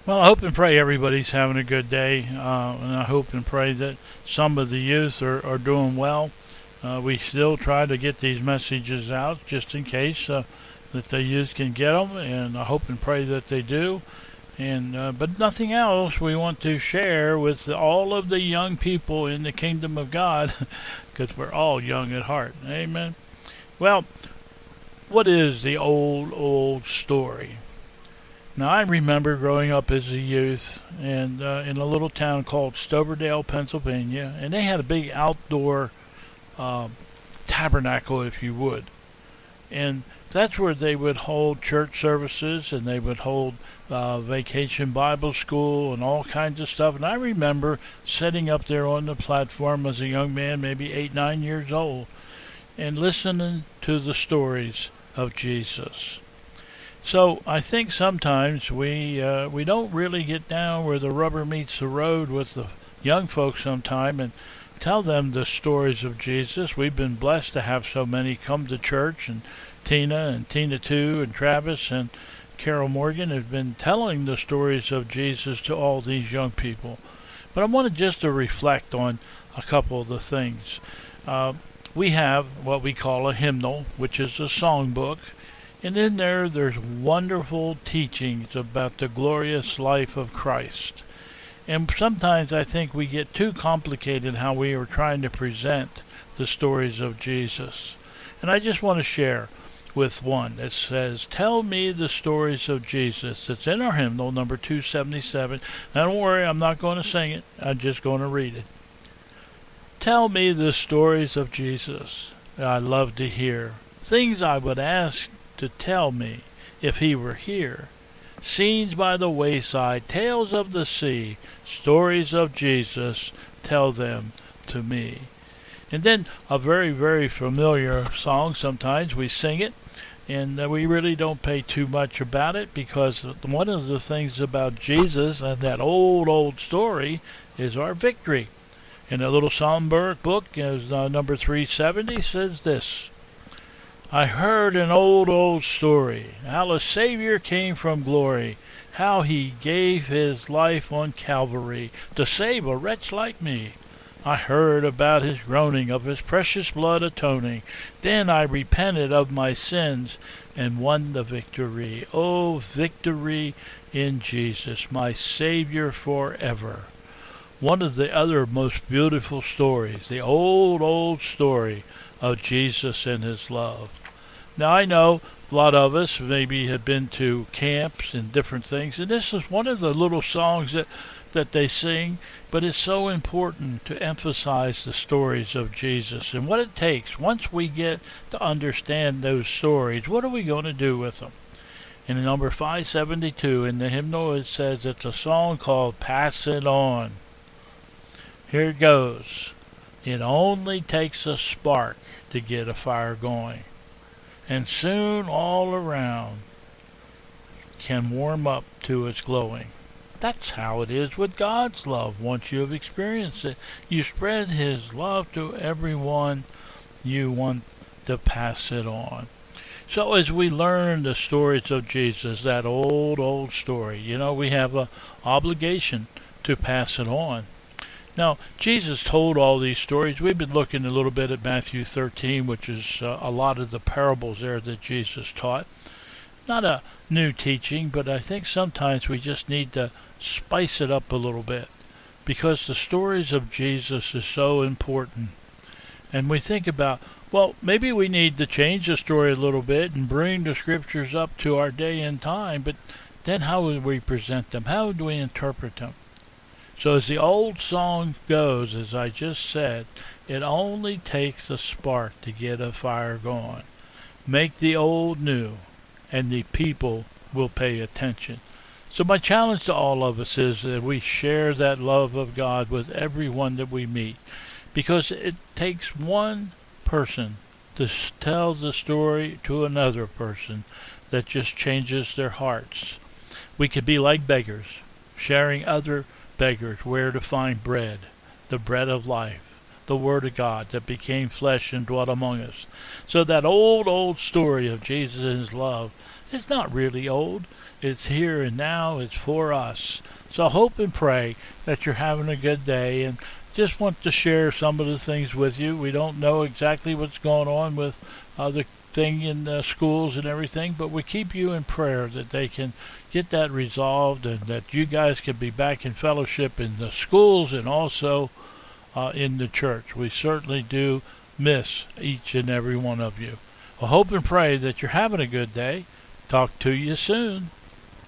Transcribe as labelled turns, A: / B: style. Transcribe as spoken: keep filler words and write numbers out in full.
A: Well, I hope and pray everybody's having a good day, uh, and I hope and pray that some of the youth are, are doing well. Uh, we still try to get these messages out just in case uh, that the youth can get them, and I hope and pray that they do. And uh, but nothing else we want to share with all of the young people in the kingdom of God, because we're all young at heart. Amen. Well, what is the old old story? Now, I remember growing up as a youth and uh, in a little town called Stoverdale, Pennsylvania, and they had a big outdoor uh, tabernacle, if you would. And that's where they would hold church services and they would hold uh, vacation Bible school and all kinds of stuff. And I remember sitting up there on the platform as a young man, maybe eight, nine years old, and listening to the stories of Jesus. So I think sometimes we uh, we don't really get down where the rubber meets the road with the young folks sometime and tell them the stories of Jesus. We've been blessed to have so many come to church, and Tina and Tina too and Travis and Carol Morgan have been telling the stories of Jesus to all these young people. But I wanted just to reflect on a couple of the things. Uh, we have what we call a hymnal, which is a songbook. And in there, there's wonderful teachings about the glorious life of Christ. And sometimes I think we get too complicated how we are trying to present the stories of Jesus. And I just want to share with one that says, "Tell me the stories of Jesus." It's in our hymnal, number two seventy-seven. Now don't worry, I'm not going to sing it. I'm just going to read it. Tell me the stories of Jesus that I love to hear. Things I would ask to tell me if he were here. Scenes by the wayside, tales of the sea, stories of Jesus, tell them to me. And then a very, very familiar song. Sometimes we sing it, and uh, we really don't pay too much about it, because one of the things about Jesus and that old, old story is our victory. And the little Psalmbook book, is uh, number three seventy, says this: "I heard an old, old story, how a Savior came from glory, how he gave his life on Calvary to save a wretch like me. I heard about his groaning, of his precious blood atoning. Then I repented of my sins and won the victory. Oh, victory in Jesus, my Savior forever." One of the other most beautiful stories, the old, old story of Jesus and his love. Now, I know a lot of us maybe have been to camps and different things, and this is one of the little songs that, that they sing, but it's so important to emphasize the stories of Jesus and what it takes. Once we get to understand those stories, what are we going to do with them? In number five seventy-two in the hymnal, it says it's a song called "Pass It On." Here it goes. It only takes a spark to get a fire going, and soon all around can warm up to its glowing. That's how it is with God's love. Once you have experienced it, you spread his love to everyone you want to pass it on. So as we learn the stories of Jesus, that old, old story, you know, we have an obligation to pass it on. Now, Jesus told all these stories. We've been looking a little bit at Matthew thirteen, which is uh, a lot of the parables there that Jesus taught. Not a new teaching, but I think sometimes we just need to spice it up a little bit, because the stories of Jesus is so important. And we think about, well, maybe we need to change the story a little bit and bring the scriptures up to our day and time, but then how would we present them? How do we interpret them? So as the old song goes, as I just said, it only takes a spark to get a fire going. Make the old new, and the people will pay attention. So my challenge to all of us is that we share that love of God with everyone that we meet, because it takes one person to tell the story to another person that just changes their hearts. We could be like beggars, sharing other beggars where to find bread, the bread of life, the Word of God that became flesh and dwelt among us. So that old, old story of Jesus and his love is not really old. It's here and now. It's for us. So hope and pray that you're having a good day, and just want to share some of the things with you. We don't know exactly what's going on with uh, the thing in the schools and everything, but we keep you in prayer that they can get that resolved, and that you guys can be back in fellowship in the schools and also uh, in the church. We certainly do miss each and every one of you. I hope and pray that you're having a good day. Talk to you soon.